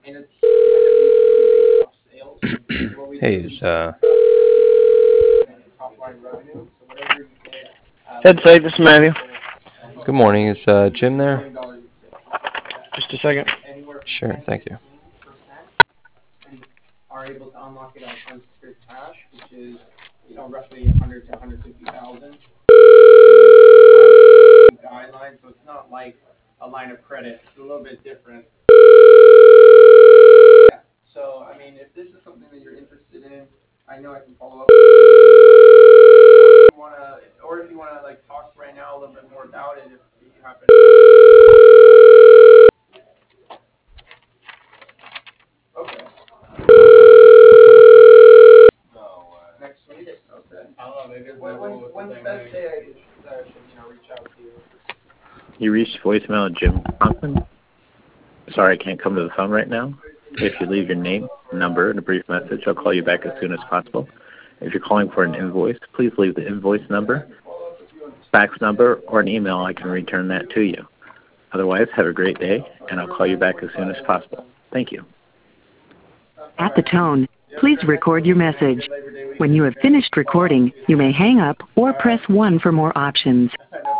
Hey, Head site, this is Matthew. good morning. Is Jim there? Just a second. Sure, thank you. You reached voicemail of Jim Conklin. Sorry, I can't come to the phone right now. If you leave your name, number, and a brief message, I'll call you back as soon as possible. If you're calling for an invoice, please leave the invoice number, fax number, or an email. I can return that to you. Otherwise, have a great day, and I'll call you back as soon as possible. Thank you. At the tone, please record your message. When you have finished recording, you may hang up or press 1 for more options.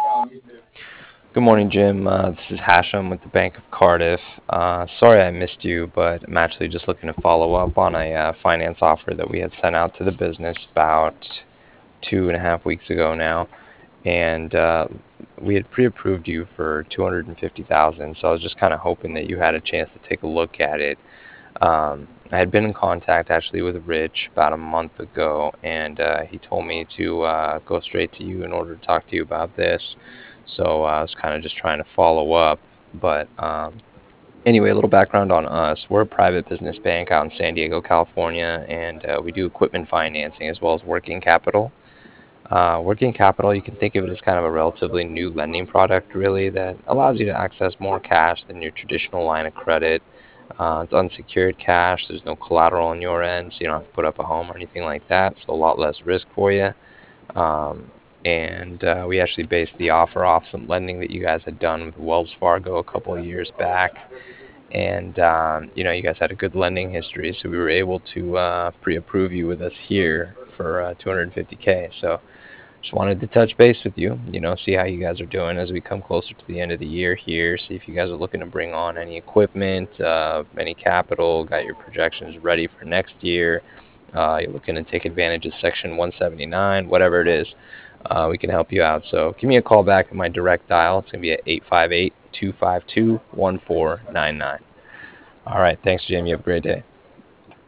Good morning, Jim. This is Hashem with the Bank of Cardiff. Sorry I missed you, but I'm actually just looking to follow up on a finance offer that we had sent out to the business about 2.5 weeks ago now, and we had pre-approved you for $250,000. So I was just kind of hoping that you had a chance to take a look at it. I had been in contact actually with Rich about a month ago, and he told me to go straight to you in order to talk to you about this. So I was kind of just trying to follow up. But anyway, a little background on us. We're a private business bank out in San Diego, California, and we do equipment financing as well as working capital. Working capital, you can think of it as kind of a relatively new lending product, really, that allows you to access more cash than your traditional line of credit. It's unsecured cash. There's no collateral on your end, so you don't have to put up a home or anything like that, so a lot less risk for you. And we actually based the offer off some lending that you guys had done with Wells Fargo a couple of years back. And, you guys had a good lending history, so we were able to pre-approve you with us here for $250K. So just wanted to touch base with you, see how you guys are doing as we come closer to the end of the year here, see if you guys are looking to bring on any equipment, any capital, got your projections ready for next year, you're looking to take advantage of Section 179, whatever it is, we can help you out. So give me a call back at my direct dial. It's going to be at 858-252-1499. All right, thanks, Jim. You have a great day.